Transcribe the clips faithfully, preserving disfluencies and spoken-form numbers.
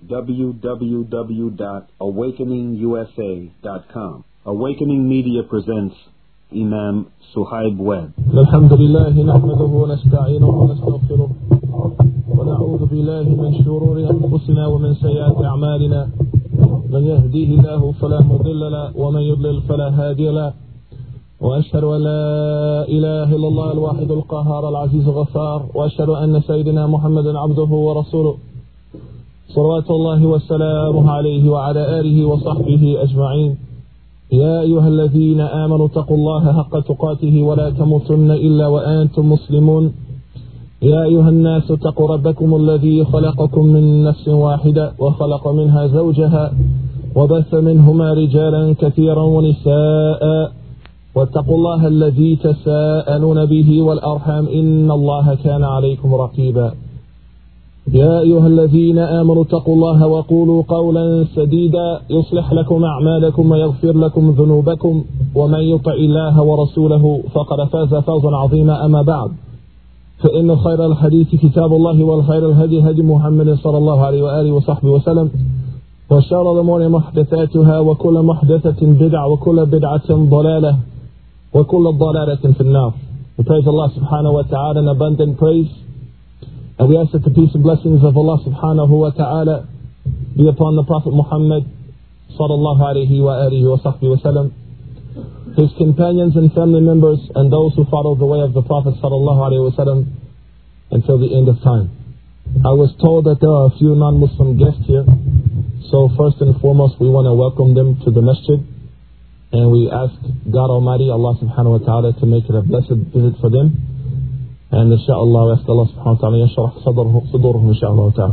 w w w dot awakening u s a dot com. Awakening Media presents Imam Suhaib Webb. Alhamdulillah, nahmaduhu wa nasta'inuhu wa nastaghfiruh wa na'udhu billahi min shururi anfusina wa min sayyiati a'malina. Man yahdihillahu fala mudilla lahu wa man yudlil fala hadiya lahu. وأشهد أن لا إله إلا الله الواحد القهار العزيز الغفار وأشهد أن سيدنا محمدا عبده ورسوله صلوات الله وسلامه عليه وعلى آله وصحبه أجمعين. يا أيها الذين آمنوا اتقوا الله حق تقاته ولا تموتن إلا وأنتم مسلمون. يا أيها الناس اتقوا ربكم الذي خلقكم من نفس واحدة وخلق منها زوجها وبث منهما رجالا كثيرا ونساء واتقوا الله الذي تساءلون به والأرحام إن الله كان عليكم رقيبا. يا أيها الذين آمنوا اتقوا الله وقولوا قولا سديدا يصلح لكم أعمالكم ويغفر لكم ذنوبكم ومن يطع الله ورسوله فقد فاز فوزا عظيما. أما بعد، فإن خير الحديث كتاب الله والخير الهدي هدي محمد صلى الله عليه وآله وصحبه وسلم وشر الأمور محدثاتها وكل محدثة بدعة وكل بدعة ضلالة وكل ضلالة في النار. We praise Allah subhanahu wa ta'ala in abundant praise, and we ask that the peace and blessings of Allah subhanahu wa ta'ala be upon the Prophet Muhammad sallallahu alayhi wa alihi wa sahbihi wa sallam, his companions and family members, and those who follow the way of the Prophet sallallahu alayhi wa sallam until the end of time. I was told that there are a few non-Muslim guests here, so first and foremost we want to welcome them to the masjid. And we ask God Almighty, Allah subhanahu wa ta'ala, to make it a blessed visit for them. And inshaAllah, we ask Allah subhanahu wa ta'ala, yashrah sadurhum inshaAllah ta'ala.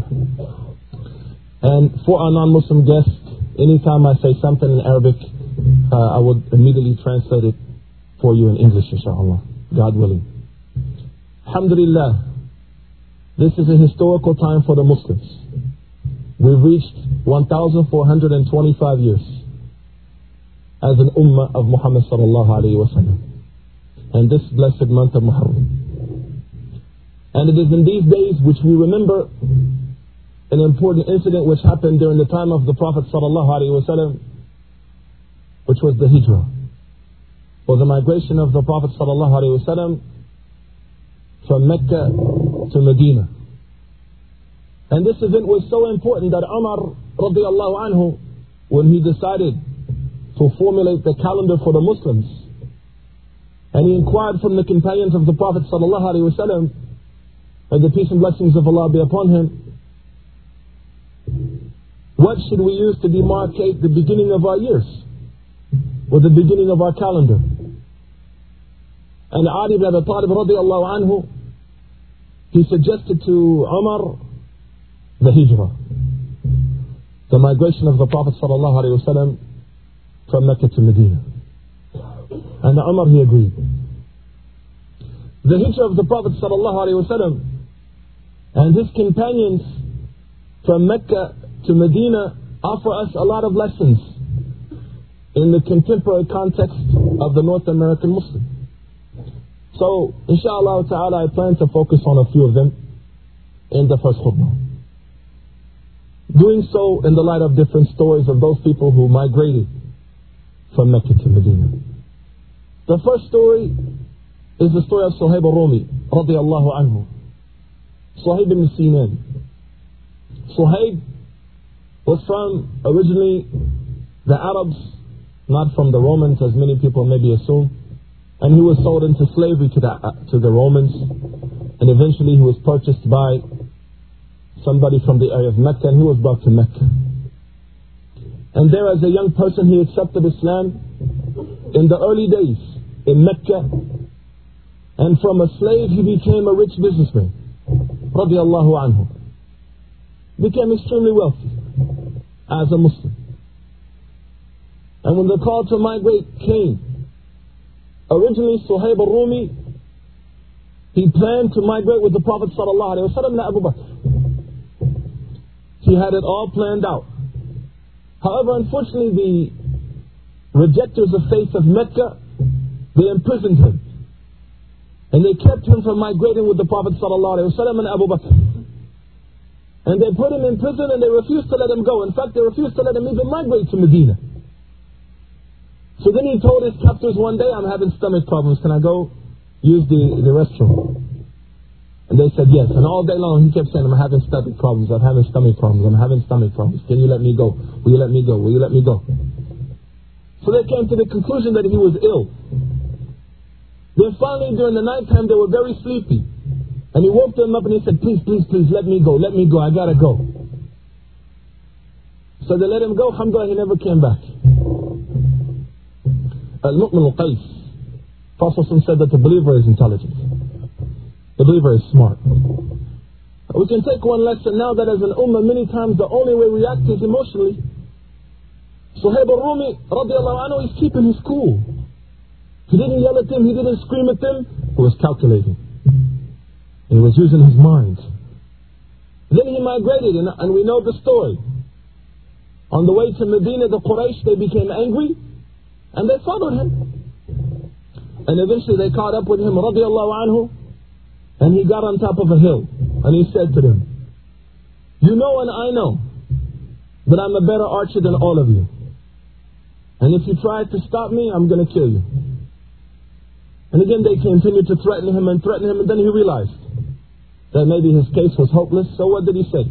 And for our non-Muslim guests, anytime I say something in Arabic, uh, I would immediately translate it for you in English inshaAllah, God willing. Alhamdulillah, this is a historical time for the Muslims. We've reached one thousand four hundred twenty-five years as an ummah of Muhammad sallallahu alayhi wa sallam, and this blessed month of Muharram. And it is in these days which we remember an important incident which happened during the time of the Prophet sallallahu alayhi wa sallam, which was the Hijrah, or the migration of the Prophet sallallahu alayhi wa sallam from Mecca to Medina. And this event was so important that Umar radiallahu anhu, when he decided to formulate the calendar for the Muslims, and he inquired from the companions of the Prophet sallallahu alaihi wasallam, and the peace and blessings of Allah be upon him, what should we use to demarcate the beginning of our years, or the beginning of our calendar? And Ali ibn Abi Talib radiallahu anhu, he suggested to Umar the Hijrah, the migration of the Prophet sallallahu alaihi wasallam from Mecca to Medina. And Umar, he agreed. The hijrah of the Prophet sallallahu alaihi wasallam and his companions from Mecca to Medina offer us a lot of lessons in the contemporary context of the North American Muslim. So, inshallah ta'ala, I plan to focus on a few of them in the first khutbah, doing so in the light of different stories of those people who migrated from Mecca to Medina. The first story is the story of Suhaib al-Rumi radiallahu anhu. Suhaib ibn Sinan. Suhaib was from originally the Arabs, not from the Romans as many people maybe assume, and he was sold into slavery to the, uh, to the Romans, and eventually he was purchased by somebody from the area of Mecca, and he was brought to Mecca. And there, as a young person, he accepted Islam in the early days in Mecca. And from a slave, he became a rich businessman, radiallahu anhu. Became extremely wealthy as a Muslim. And when the call to migrate came, originally Suhaib al-Rumi, he planned to migrate with the Prophet sallallahu alaihi wasallam and Abu Bakr. He had it all planned out. However, unfortunately, the rejectors of faith of Mecca, they imprisoned him. And they kept him from migrating with the Prophet sallallahu alaihi wasallam and Abu Bakr. And they put him in prison and they refused to let him go. In fact, they refused to let him even migrate to Medina. So then he told his captors one day, I'm having stomach problems. Can I go use the, the restroom? And they said yes. And all day long he kept saying, I'm having stomach problems. I'm having stomach problems. I'm having stomach problems. Can you let me go? Will you let me go? Will you let me go? So they came to the conclusion that he was ill. Then finally during the nighttime they were very sleepy. And he woke them up and he said, please, please, please, let me go. Let me go. I gotta go. So they let him go. Alhamdulillah, he never came back. Al-Mu'min al-Qais. Prophet said that the believer is intelligent. The believer is smart. We can take one lesson now that as an ummah, many times the only way we react is emotionally. Suhaib al-Rumi, radiallahu anhu, he's keeping his cool. He didn't yell at them, he didn't scream at them. He was calculating. He was using his mind. Then he migrated, and, and we know the story. On the way to Medina, the Quraysh, they became angry, and they followed him. And eventually they caught up with him, radiallahu anhu, and he got on top of a hill, and he said to them, you know and I know that I'm a better archer than all of you. And if you try to stop me, I'm going to kill you. And again they continued to threaten him and threaten him, and then he realized that maybe his case was hopeless. So what did he say?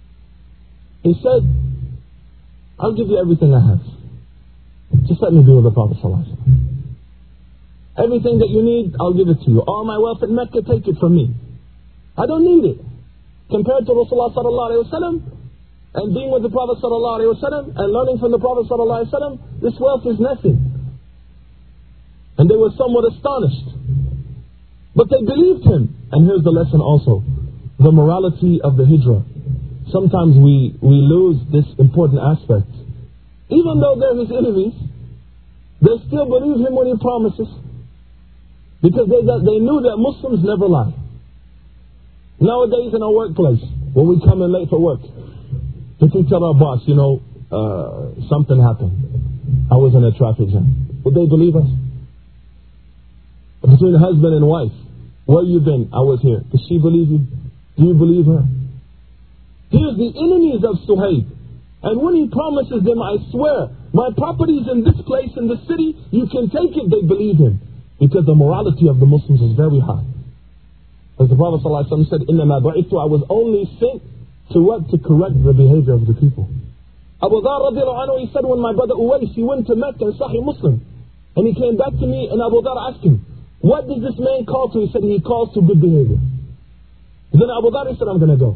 He said, I'll give you everything I have. Just let me be with the Prophet ﷺ. Everything that you need, I'll give it to you. All my wealth in Mecca, take it from me. I don't need it. Compared to Rasulullah sallallahu alayhi wa sallam, and being with the Prophet sallallahu alayhi wa sallam, and learning from the Prophet sallallahu alayhi wa sallam, this wealth is nothing. And they were somewhat astonished. But they believed him. And here's the lesson also. The morality of the hijrah. Sometimes we, we lose this important aspect. Even though they're his enemies, they still believe him when he promises. Because they, they knew that Muslims never lie. Nowadays in our workplace, when we come in late for work, if we tell our boss, you know, uh, something happened. I was in a traffic jam. Would they believe us? Between husband and wife, where you been? I was here. Does she believe you? Do you believe her? Here's the enemies of Suhaib. And when he promises them, I swear, my property is in this place, in the city, you can take it, they believe him. Because the morality of the Muslims is very high. As the Prophet ﷺ said, إِنَّمَا بُعِثْتُ, I was only sent to what? To correct the behavior of the people. Abu Dhar radiallahu anhu, he said, when my brother Uwais, he went to Mecca in Sahih Muslim, and he came back to me, and Abu Dhar asked him, what does this man call to? He said, he calls to good behavior. Then Abu Dhar said, I'm going to go.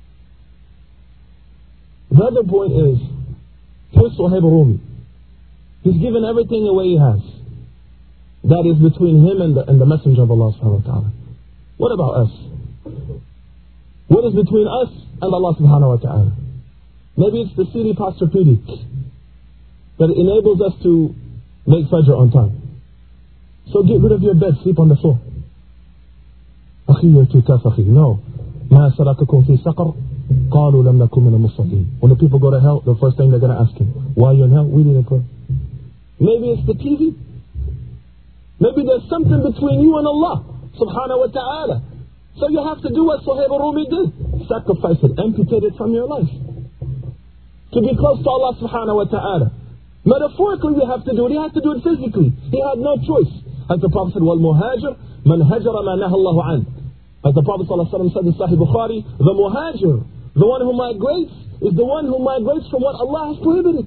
The other point is, here's Suhaib al-Rumi. He's given everything away he has. That is between him and the, and the Messenger of Allah subhanahu wa ta'ala. What about us? What is between us and Allah subhanahu wa ta'ala? Maybe it's the C D Posturepedic that enables us to make Fajr on time. So get rid of your bed, sleep on the floor. Akhi, you're too tough, akhi. No. مَا سَلَكَكُمْ فِي سَقَرٍ قَالُوا لَمْ نَكُمْ مِنَ الْمُصَلِّينَ. When the people go to hell, the first thing they're going to ask him, why are you in hell? We didn't go. Maybe it's the T V. Maybe there's something between you and Allah subhanahu wa ta'ala. So you have to do what Suhaib al-Rumi did. Sacrifice it, amputate it from your life. To be close to Allah subhanahu wa ta'ala. Metaphorically we have to do it. He had to do it physically. He had no choice. As the Prophet said, وَالْمُهَاجِرْ مَنْ هَجَرَ مَا نَهَى اللَّهُ عَنْهُ. As the Prophet ﷺ said in Sahih Bukhari, the muhajir, the one who migrates, is the one who migrates from what Allah has prohibited.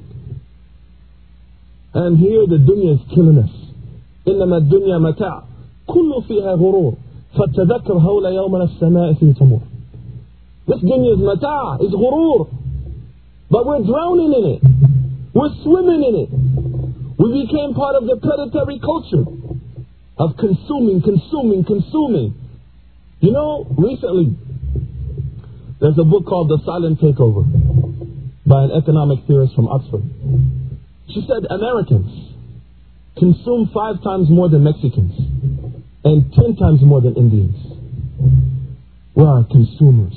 And here the dunya is killing us. إِنَّمَا الدُّنْيَا مَتَاعٌ كُلُّ فِيهَا غُرُورٌ فَاتَّذَكَّرْ هَوْلَ يَوْمَ السَّمَاءِ فِي تَمُورٍ. This dunya is mata', is ghurur. But we're drowning in it. We're swimming in it. We became part of the predatory culture of consuming, consuming, consuming. You know, recently, there's a book called The Silent Takeover by an economic theorist from Oxford. She said Americans consume five times more than Mexicans and ten times more than Indians. We are consumers.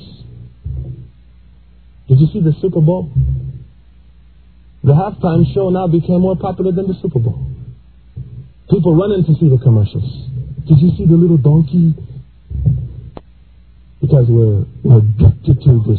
Did you see the Super Bowl? The halftime show now became more popular than the Super Bowl. People running to see the commercials. Did you see the little donkey? Because we're, we're addicted to this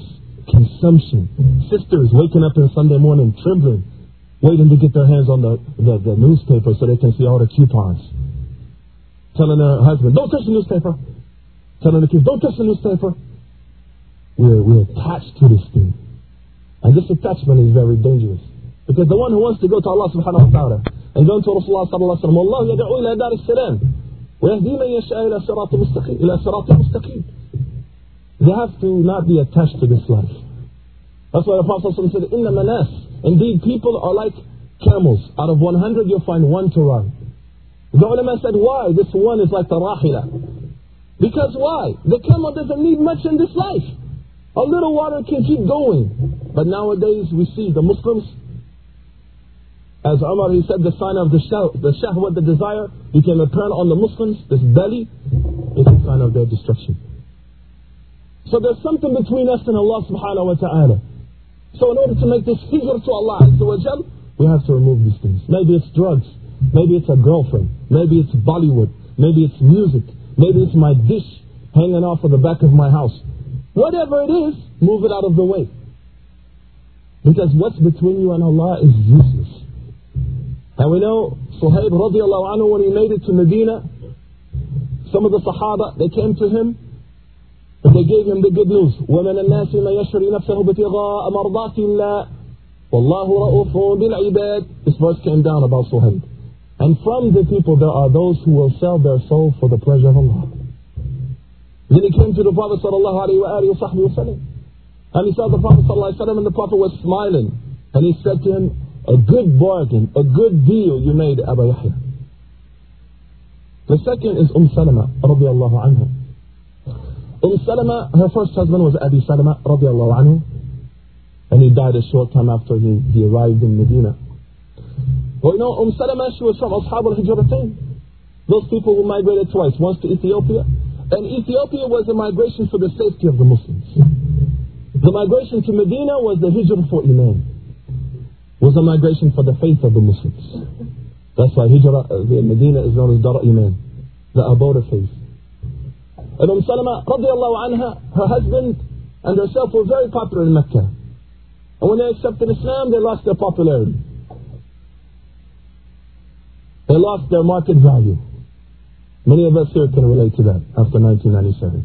consumption. Sisters waking up on Sunday morning trembling, waiting to get their hands on the, the, the newspaper so they can see all the coupons. Telling their husband, don't touch the newspaper. Telling the kids, don't touch the newspaper. We're, we're attached to this thing. And this attachment is very dangerous. Because the one who wants to go to Allah subhanahu wa ta'ala and go to Rasulullah sallallahu alayhi wa sallam, Allah yad'u ila dar as-salam wa yahdi man yasha ila siratil mustaqim, ila siratil mustaqim. They have to not be attached to this life. That's why the Prophet said, Inna manas. Indeed, people are like camels. Out of one hundred, you'll find one to ride. The ulama said, why? This one is like the rahila. Because why? The camel doesn't need much in this life. A little water can keep going. But nowadays, we see the Muslims, as Umar, he said, the sign of the, shah, the shahwat, the desire, became apparent on the Muslims. This belly is a sign of their destruction. So there's something between us and Allah subhanahu wa ta'ala. So in order to make this hijrah to Allah azza wa jal, we have to remove these things. Maybe it's drugs. Maybe it's a girlfriend. Maybe it's Bollywood. Maybe it's music. Maybe it's my dish hanging off of the back of my house. Whatever it is, move it out of the way. Because what's between you and Allah is useless. And we know Suhaib radiallahu anhu, when he made it to Medina, some of the Sahaba, they came to him and they gave him the good news. وَمَنَ النَّاسِ مَنْ يَشْرِي نَفْسَهُ بِتِغَاءَ مَرْضَاتِ اللَّهِ وَاللَّهُ رَؤُوفٌ بِالْعِبَادِ. This verse came down about Suhaib. And from the people there are those who will sell their soul for the pleasure of Allah. Then he came to the Prophet sallallahu alayhi wa alihi wa sahbihi wa sallam. And he saw the Prophet sallallahu alayhi wa sallam, and the Prophet was smiling. And he said to him, a good bargain, a good deal you made, Abu Yahya. The second is Umm Salama radiallahu anha. Umm Salama, her first husband was Abi Salama radiallahu anhu. And he died a short time after he, he arrived in Medina. Well, you know, Umm Salama, she was from Ashab al-Hijratain. Those people who migrated twice, once to Ethiopia. And Ethiopia was a migration for the safety of the Muslims. The migration to Medina was the hijrah for Iman. Was a migration for the faith of the Muslims. That's why hijrah, uh, the Medina is known as Dar Iman, the abode of faith. And Umm Salama, radiallahu anha, her husband and herself were very popular in Mecca. And when they accepted Islam, they lost their popularity. They lost their market value. Many of us here can relate to that after nineteen ninety-seven.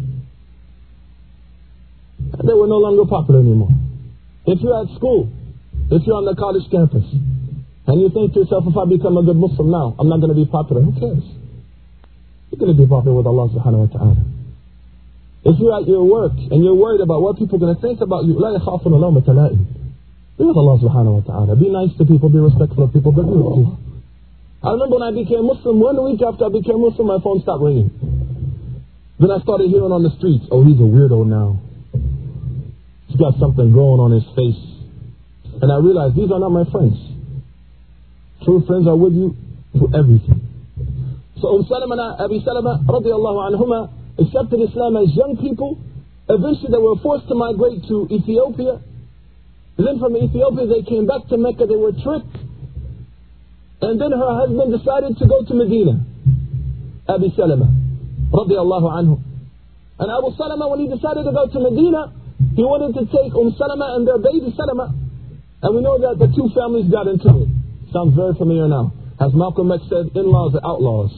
And they were no longer popular anymore. If you're at school, if you're on the college campus, and you think to yourself, if I become a good Muslim now, I'm not going to be popular. Who cares? You're going to be popular with Allah subhanahu wa ta'ala. If you're at your work and you're worried about what people are going to think about you, لا يخافون لومة لائم. Be with Allah subhanahu wa ta'ala. Be nice to people, be respectful of people, but be with Allah. I remember when I became Muslim, one week after I became Muslim, my phone stopped ringing. Then I started hearing on the streets, oh, he's a weirdo now. He's got something growing on his face. And I realized these are not my friends. True friends are with you through everything. So Umm Salama and Abi Salama radiallahu anhuma accepted Islam as young people. Eventually they were forced to migrate to Ethiopia. And then from Ethiopia they came back to Mecca. They were tricked. And then her husband decided to go to Medina. Abi Salama radiallahu anhu. And Abu Salama, when he decided to go to Medina, he wanted to take Umm Salama and their baby Salama. And we know that the two families got into it. Sounds very familiar now. As Malcolm X said, in-laws are outlaws.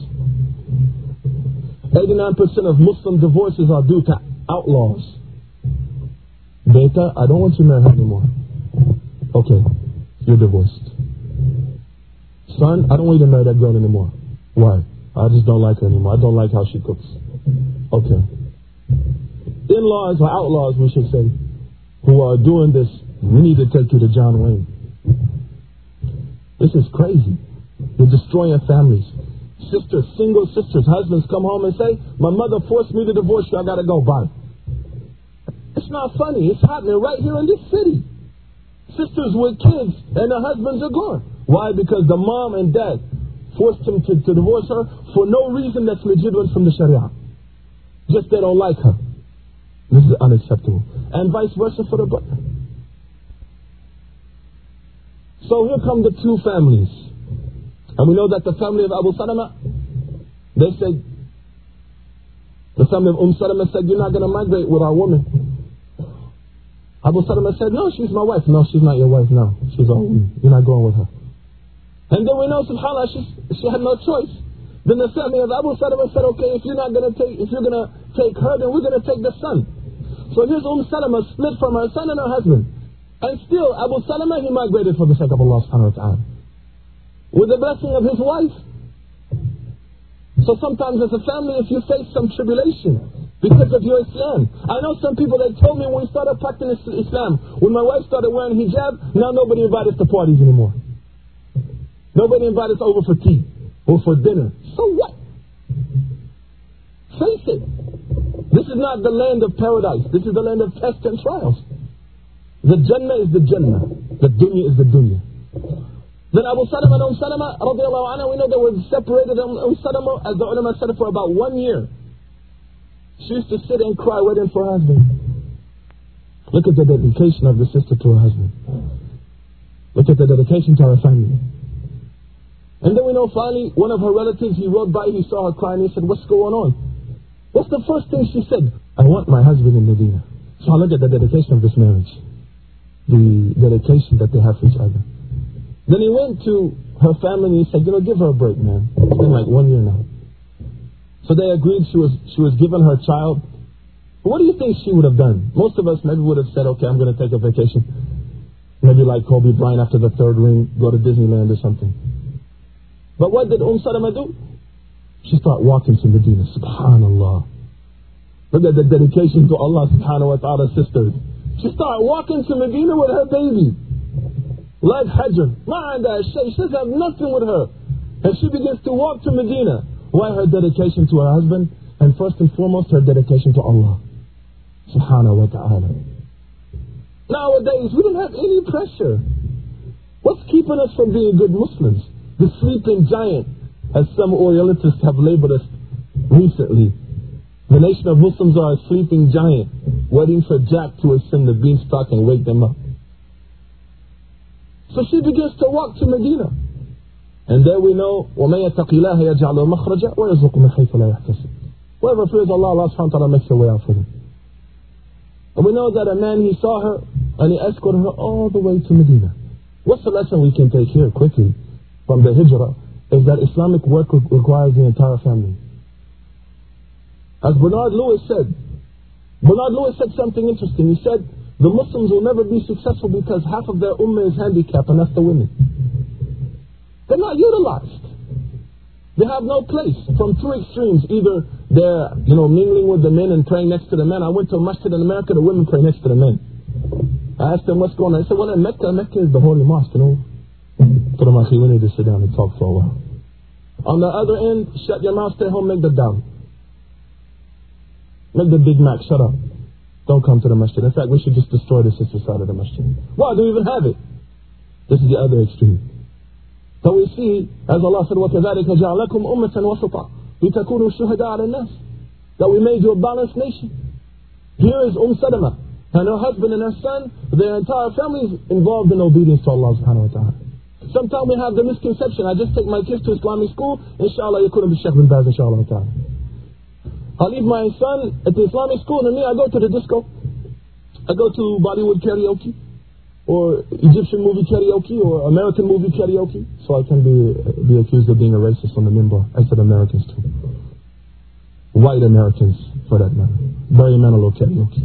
eighty-nine percent of Muslim divorces are due to outlaws. Beta, I don't want you to marry her anymore. Okay, you're divorced. Son, I don't want you to marry that girl anymore. Why? I just don't like her anymore. I don't like how she cooks. Okay. In-laws or outlaws, we should say, who are doing this, we need to take you to John Wayne. This is crazy. You're destroying families. Sisters, single sisters, husbands come home and say, my mother forced me to divorce you, I gotta go. Bye. It's not funny. It's happening right here in this city. Sisters with kids and their husbands are gone. Why? Because the mom and dad forced him to, to divorce her for no reason that's legitimate from the Sharia. Just they don't like her. This is unacceptable. And vice versa for the brother. So here come the two families. And we know that the family of Abu Salama, they said, the family of Umm Salama said, you're not going to migrate with our woman. Abu Salama said, no, she's my wife. No, she's not your wife. No, she's all you're not going with her. And then we know, subhanAllah, she, she had no choice. Then the family of Abu Salama said, okay, if you're not going to take, if you're going to take her, then we're going to take the son. So here's Umm Salama split from her son and her husband. And still, Abu Salama, he migrated for the sake of Allah subhanahu wa ta'ala. With the blessing of his wife. So sometimes as a family, if you face some tribulation because of your Islam. I know some people that told me when we started practicing Islam, when my wife started wearing hijab, now nobody invited us to parties anymore. Nobody invited us over for tea or for dinner. So what? Face it. This is not the land of paradise. This is the land of tests and trials. The Jannah is the Jannah. The dunya is the dunya. Then Abu Salama and Umm Salama, radiallahu anha, we know they were separated. Umm Salama, as the ulama said, for about one year. She used to sit and cry waiting for her husband. Look at the dedication of the sister to her husband. Look at the dedication to her family. And then we know finally, one of her relatives, he rode by, he saw her crying, he said, what's going on? What's the first thing she said? I want my husband in Medina. So I look at the dedication of this marriage. The dedication that they have for each other. Then he went to her family and he said, you know, give her a break, man. It's been like one year now. So they agreed she was she was given her child. What do you think she would have done? Most of us maybe would have said, okay, I'm going to take a vacation. Maybe like Kobe Bryant after the third ring, go to Disneyland or something. But what did Umm Salama do? She started walking to Medina. Subhanallah. Look at the dedication to Allah subhanahu wa ta'ala, sisters. She started walking to Medina with her baby. Like Hajr. Ma'anda Shay. She doesn't have nothing with her. And she begins to walk to Medina. Why? Her dedication to her husband. And first and foremost, her dedication to Allah subhanahu wa ta'ala. Nowadays, we don't have any pressure. What's keeping us from being good Muslims? The sleeping giant, as some Orientalists have labeled us recently. The nation of Muslims are a sleeping giant, waiting for Jack to ascend the beanstalk and wake them up. So she begins to walk to Medina. And there we know, وَمَن يَتَقِ اللَّهَ يَجْعَلُ مَخْرَجًا وَيَرْزُقْهُ مِنْ حَيْثُ لَا يَحْتَسِبُ. Whoever fears Allah, Allah subhanahu wa ta'ala makes a way out for them. And we know that a man, he saw her, and he escorted her all the way to Medina. What's the lesson we can take here quickly from the hijrah? Is that Islamic work requires the entire family. As Bernard Lewis said, Bernard Lewis said something interesting. He said, the Muslims will never be successful because half of their ummah is handicapped, and that's the women. They're not utilized. They have no place. From two extremes, either they're, you know, mingling with the men and praying next to the men. I went to a masjid in America, the women pray next to the men. I asked them what's going on. I said, well, in Mecca, Mecca is the holy mosque, you know. Told them, we need to sit down and talk for a while. On the other end, shut your mouth, stay home, make the down. Make the Big Mac, shut up. Don't come to the masjid. In fact, we should just destroy the sister side of the masjid. Why do we even have it? This is the other extreme. So we see, as Allah said, وَكَذَلِكَ جَعْلَكُمْ أُمَّةً وَسَطًا لِتَكُونُوا شُهَدَاءَ عَلَى النَّاسِ, that we made you a balanced nation. Here is Umm Salama and her husband and her son, their entire family is involved in obedience to Allah subhanahu wa ta'ala. Sometimes we have the misconception, I just take my kids to Islamic school, inshallah, you couldn't be Sheikh bin Baz, inshallah ta'ala. I leave my son at the Islamic school, and me, I go to the disco. I go to Bollywood karaoke, or Egyptian movie karaoke, or American movie karaoke, so I can be be accused of being a racist on the minbar. I said Americans too. White Americans, for that matter. Barry Manilow karaoke.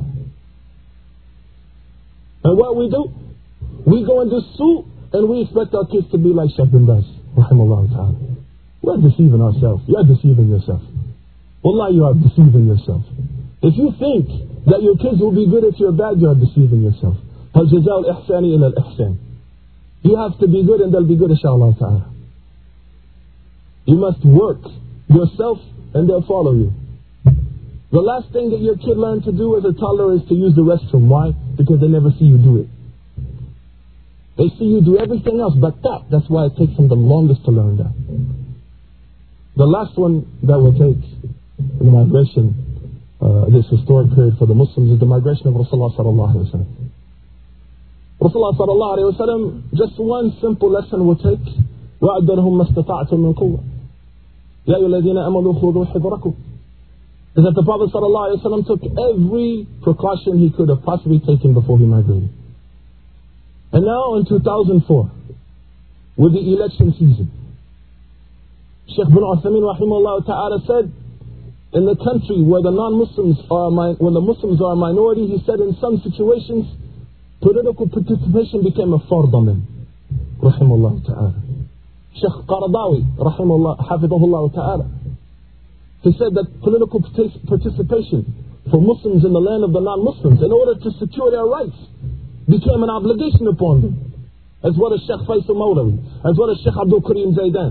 And what we do, we go and do suit, and we expect our kids to be like Sheikh bin Baz, rahimahullah ta'ala. We're deceiving ourselves. You're deceiving yourself. Wallah, you are deceiving yourself. If you think that your kids will be good if you're bad, you are deceiving yourself. فَالْجَزَاءُ الْإِحْسَانِ إِلَى الْإِحْسَانِ. You have to be good and they'll be good, inshallah ta'ala. You must work yourself and they'll follow you. The last thing that your kid learned to do as a toddler is to use the restroom. Why? Because they never see you do it. They see you do everything else but that. That's why it takes them the longest to learn that. The last one that will take in the migration, uh, this historic period for the Muslims, is the migration of Rasulullah sallallahu alayhi wa sallam. Rasulullah sallallahu alayhi wa sallam, just one simple lesson will take. وَأَعْدَ لَهُمْ مَا اسْتَطَعْتُم مِّن قُوَّةٍ يَا أَيُّهَا الَّذِينَ آمَنُوا خُذُوا حِذْرَكُمْ is that the Prophet ﷺ took every precaution he could have possibly taken before he migrated. And now in two thousand four, with the election season, Shaykh bin Uthaymeen rahimahullah ta'ala said, in the country where the non-Muslims are, when the Muslims are a minority, he said in some situations, political participation became a fard on them. Rahimahullah ta'ala. Shaykh Qaradawi, rahimahullah, hafidhahullah ta'ala, he said that political participation for Muslims in the land of the non-Muslims, in order to secure their rights, became an obligation upon them. As well as Shaykh Faisal Mawlawi, as well as Shaykh Abdul Karim Zaidan,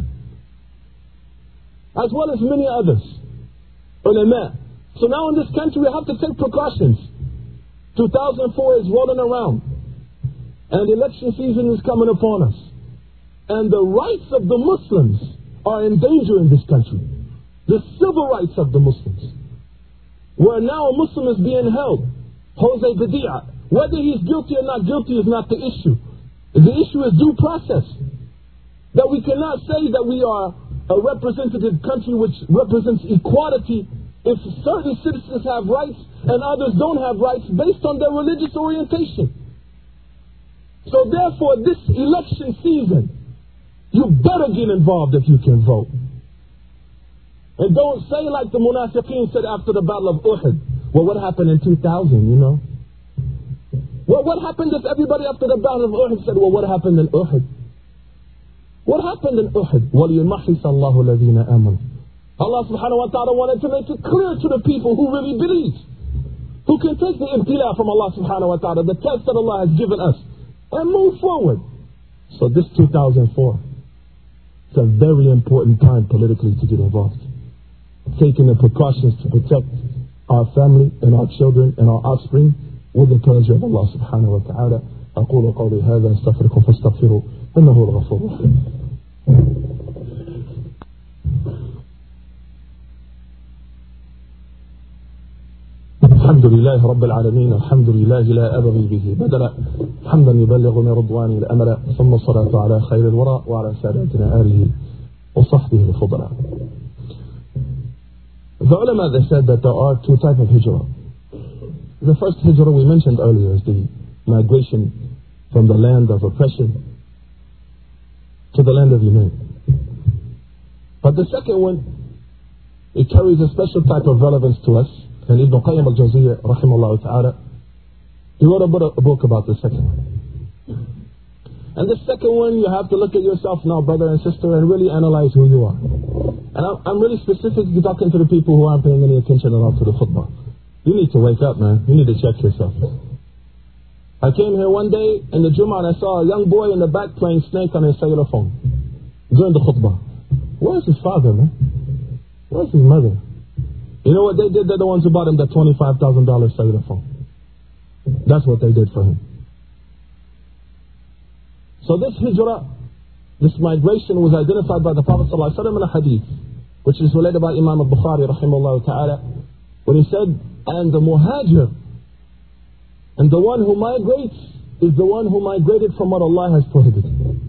as well as many others, ulama. So now in this country we have to take precautions. two thousand four is rolling around, and election season is coming upon us. And the rights of the Muslims are in danger in this country. The civil rights of the Muslims. Where now a Muslim is being held, Jose Badia, whether he's guilty or not guilty is not the issue. The issue is due process. That we cannot say that we are a representative country which represents equality if certain citizens have rights and others don't have rights based on their religious orientation. So therefore, this election season, you better get involved if you can vote. And don't say like the Munafiqeen said after the Battle of Uhud. Well, what happened in two thousand, you know? Well, what happened if everybody after the Battle of Uhud said, well, what happened in Uhud? What happened in Uhud? وَلِيُمَحِّصَ اللَّهُ الَّذِينَ آمَنُوا. Allah subhanahu wa ta'ala wanted to make it clear to the people who really believe, who can take the ibtila from Allah subhanahu wa ta'ala, the test that Allah has given us, and move forward. So this two thousand four, it's a very important time politically to get involved. Taking the precautions to protect our family and our children and our offspring with the pleasure of Allah subhanahu wa ta'ala. أقول قولي هذا أستغفركم فاستغفروا إنه الغفور الرحيم. الحمد لله رب العالمين، الحمد لله لا أبغي به بدلا، حمدا يبلغني رضواني الأمل، ثم الصلاة على خير الورى وعلى سادتنا آله وصحبه الفضلاء. The ulama, they said that there are two types of hijrah. The first hijrah we mentioned earlier is the migration from the land of oppression to the land of humanity. But the second one, it carries a special type of relevance to us. And Ibn Qayyim al-Jawziyya, rahimahullah ta'ala, he wrote a book about the second one. And the second one, you have to look at yourself now, brother and sister, and really analyze who you are. And I'm really specifically talking to the people who aren't paying any attention at all to the khutbah. You need to wake up, man. You need to check yourself. I came here one day in the Jummah and I saw a young boy in the back playing Snake on his cellular phone during the khutbah. Where's his father, man? Where's his mother? You know what they did? They're the ones who bought him the twenty-five thousand dollars cellular phone. That's what they did for him. So this hijrah, this migration was identified by the Prophet ﷺ in a hadith, which is related by Imam al-Bukhari rahimahullah ta'ala, when he said, and the muhajir, and the one who migrates, is the one who migrated from what Allah has prohibited.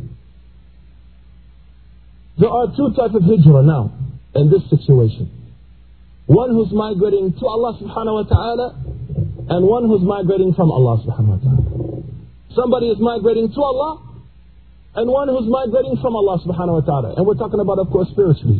There are two types of hijrah now, in this situation. One who's migrating to Allah subhanahu wa ta'ala, and one who's migrating from Allah subhanahu wa ta'ala. Somebody is migrating to Allah, and one who's migrating from Allah subhanahu wa ta'ala. And we're talking about, of course, spiritually.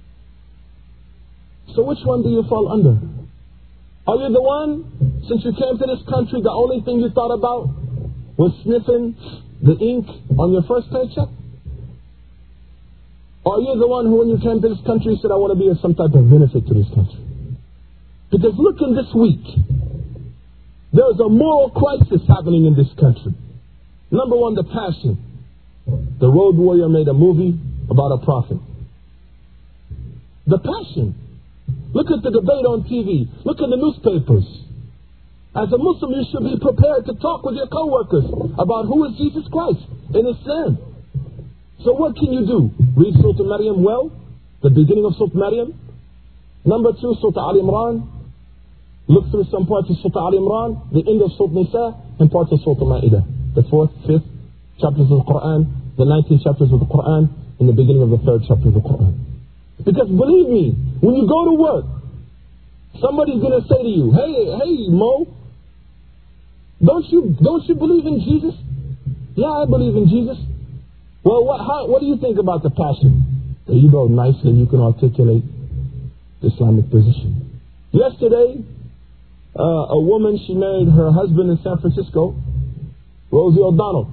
So which one do you fall under? Are you the one, since you came to this country, the only thing you thought about was sniffing the ink on your first paycheck? Or are you the one who, when you came to this country, said, I want to be of some type of benefit to this country? Because look in this week, there's a moral crisis happening in this country. Number one, the passion. The Road Warrior made a movie about a prophet. The passion. Look at the debate on T V. Look at the newspapers. As a Muslim, you should be prepared to talk with your co-workers about who is Jesus Christ in Islam. So what can you do? Read Surah Maryam well, the beginning of Surah Maryam. Number two, Surah Al Imran. Look through some parts of Surah Al Imran, the end of Surah Nisa, and parts of Surah Ma'idah. The fourth, fifth chapters of the Quran, the nineteenth chapters of the Quran, and the beginning of the third chapter of the Quran. Because believe me, when you go to work, Somebody's going to say to you, hey, hey, Mo, don't you don't you believe in Jesus? Yeah, I believe in Jesus. Well, what how, what do you think about the passion? There you go, nicely you can articulate the Islamic position. Yesterday, uh, a woman, she married her husband in San Francisco, Rosie O'Donnell.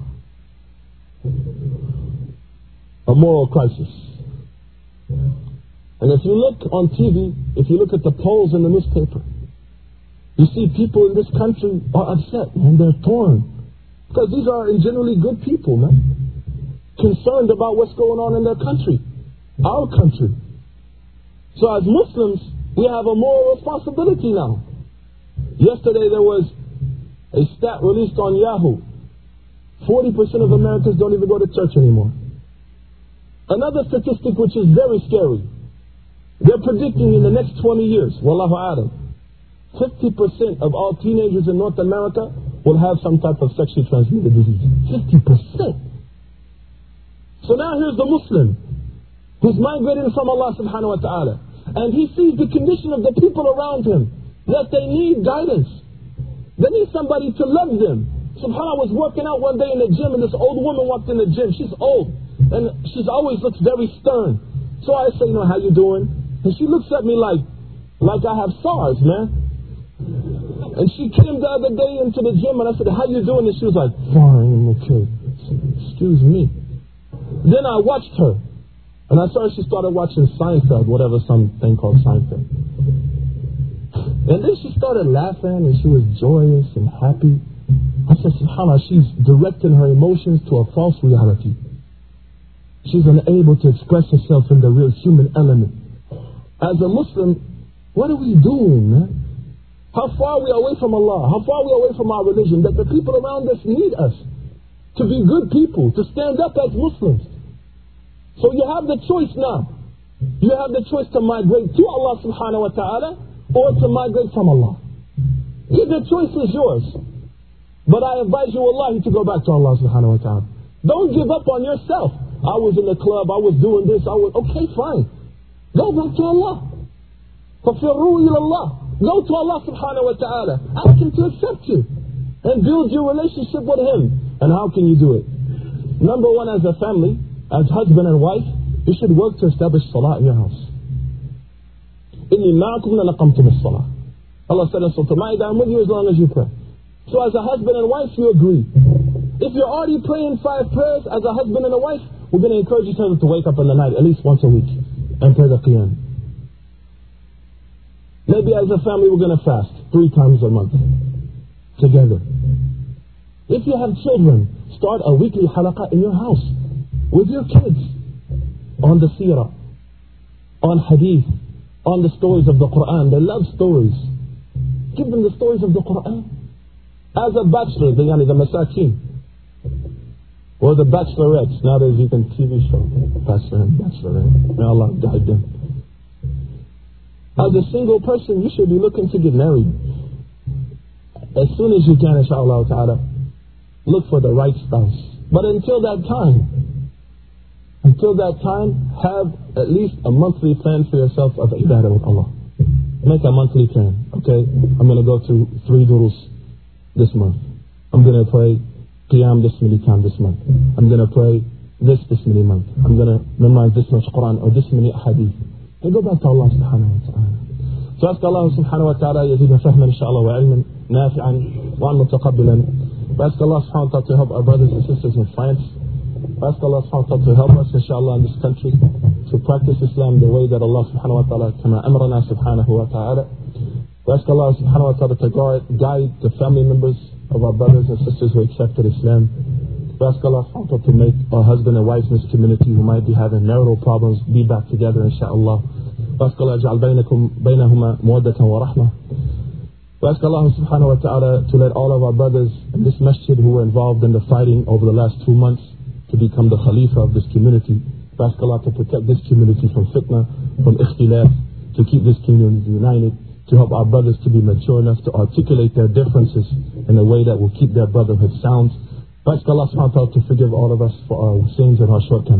A moral crisis. And if you look on T V, if you look at the polls in the newspaper, you see people in this country are upset, man. They're torn. Because these are generally good people, man. Concerned about what's going on in their country. Our country. So as Muslims, we have a moral responsibility now. Yesterday there was a stat released on Yahoo. forty percent of Americans don't even go to church anymore. Another statistic which is very scary. They're predicting in the next twenty years, Wallahu a'lam, fifty percent of all teenagers in North America will have some type of sexually transmitted disease. fifty percent. So now here's the Muslim who's migrating from Allah subhanahu wa ta'ala. And he sees the condition of the people around him, that they need guidance. They need somebody to love them. SubhanAllah, was working out one day in the gym, and this old woman walked in the gym. She's old, and she's always looks very stern. So I say, you know, how you doing? And she looks at me like, like I have SARS, man. And she came the other day into the gym, and I said, how you doing? And she was like, fine, okay. Excuse me. Then I watched her, and I saw she started watching Seinfeld, whatever, something called Seinfeld. And then she started laughing, and she was joyous and happy. I said, SubhanAllah, she's directing her emotions to a false reality. She's unable to express herself in the real human element. As a Muslim, what are we doing, man? How far are we away from Allah? How far are we away from our religion? That the people around us need us to be good people, to stand up as Muslims. So you have the choice now. You have the choice to migrate to Allah subhanahu wa ta'ala or to migrate from Allah. Either choice is yours. But I advise you, wallahi, to go back to Allah subhanahu wa ta'ala. Don't give up on yourself. I was in the club, I was doing this, I was... Okay, fine. Go back to Allah. فَفِرُّوا إِلَى اللَّهِ. Go to Allah subhanahu wa ta'ala. Ask Him to accept you. And build your relationship with Him. And how can you do it? Number one, as a family, as husband and wife, you should work to establish salah in your house. إِنِّي مَعَكُمْ لَنَقَمْتُمُ الصَّلَاةِ. Allah said in Surah Al-Ma'idah, I'm with you as long as you pray. So as a husband and wife, you agree. If you're already praying five prayers as a husband and a wife, we're going to encourage each other to wake up in the night at least once a week and pray the Qiyam. Maybe as a family we're going to fast three times a month together. If you have children, start a weekly halaqah in your house with your kids on the seerah, on hadith, on the stories of the Quran. They love stories. Give them the stories of the Quran. As a bachelor, the yani the masakin, or the bachelorettes. Nowadays you can T V show bachelor and bachelorette. May Allah guide them. As a single person, you should be looking to get married as soon as you can, inshaAllah ta'ala. Look for the right spouse. But until that time, until that time, have at least a monthly plan for yourself of ibadah with Allah. Make a monthly plan. Okay, I'm going to go to three durus this month. I'm going to pray Qiyam this many times this month. I'm going to pray this this many month. I'm going to memorize this much Quran or this many hadith. Then go back to Allah subhanahu wa ta'ala. So ask Allah subhanahu wa ta'ala yazidna fahman inshaAllah wa ilman nafi'an wa mutaqabbilan. We ask Allah subhanahu wa ta'ala to help our brothers and sisters in France. We ask Allah subhanahu wa ta'ala to help us inshaAllah in this country to practice Islam the way that Allah subhanahu wa ta'ala kama amrana subhanahu wa ta'ala. We ask Allah subhanahu wa ta'ala to guide the family members of our brothers and sisters who accepted Islam. We ask Allah subhanahu wa ta'ala to make our husband and wives in this community who might be having marital problems be back together, inshaAllah. We ask Allah ja'al bainakum bainahuma muwaddatan wa rahmah. We ask Allah subhanahu wa ta'ala to let all of our brothers in this masjid who were involved in the fighting over the last two months to become the Khalifa of this community. We ask Allah to protect this community from fitna, from ikhtilaf, to keep this community united, to help our brothers to be mature enough to articulate their differences in a way that will keep their brotherhood sound. Ask Allah subhanahu wa ta'ala to forgive all of us for our sins and our shortcomings.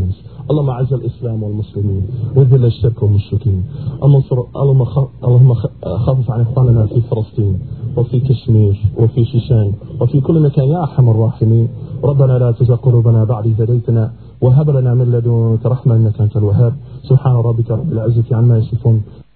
اللهم أعز الإسلام والمسلمين وذل الشرك والمشركين. اللهم اللهم خفف عن إخواننا في فلسطين وفي كشمير وفي شيشان وفي كل مكان يا أرحم الراحمين. ربنا لا تزغ قلوبنا بعد إذ هديتنا وهب لنا من لدنك رحمة إنك أنت الوهاب. سبحان ربك رب العزة عما يصفون.